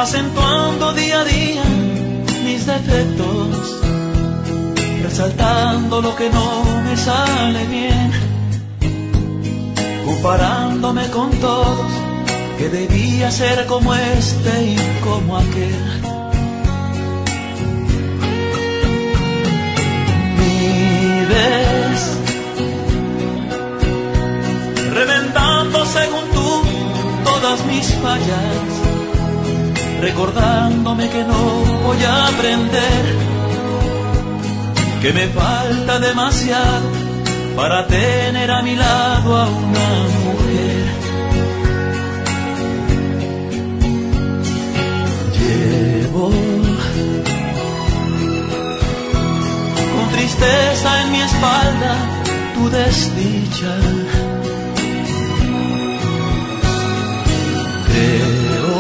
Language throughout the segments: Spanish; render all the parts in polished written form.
acentuando día a día mis defectos, resaltando lo que no me sale bien, comparándome con todos, que debía ser como este y como aquel. Vives reventando según tú todas mis fallas, recordándome que no voy a aprender, que me falta demasiado para tener a mi lado a una mujer. Llevo con tristeza en mi espalda tu desdicha. Creo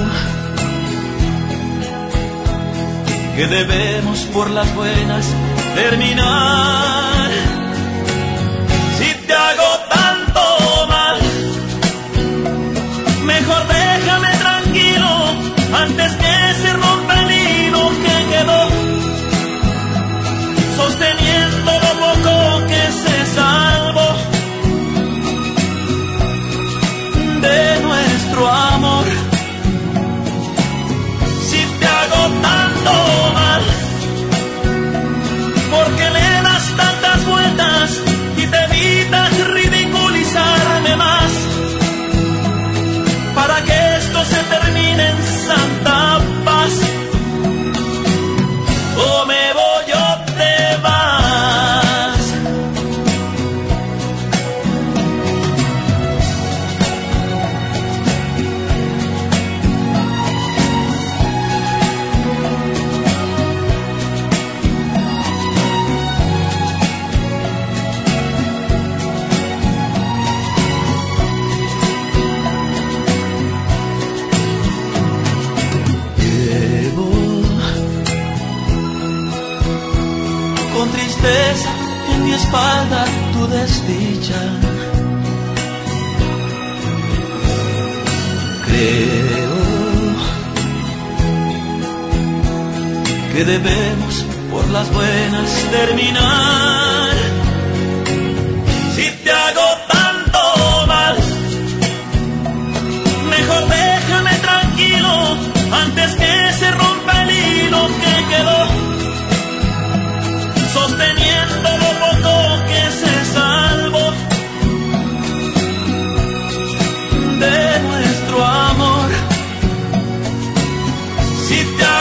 que debemos por las buenas terminar. Si te hago tanto mal, mejor déjame tranquilo antes que se rompa el hilo que quedó, sosteniendo lo poco que se salvó de nuestro amor. Si te hago tanto mal, porque le das tantas vueltas y te evitas ridiculizarme más, para que esto se termine en santa paz. O me voy o te vas. Con tristeza en mi espalda tu desdicha. Creo que debemos por las buenas terminar. Si te hago tanto mal, mejor déjame tranquilo antes que se rompa el hilo que quedó, sosteniendo lo poco que se salvó de nuestro amor. Si te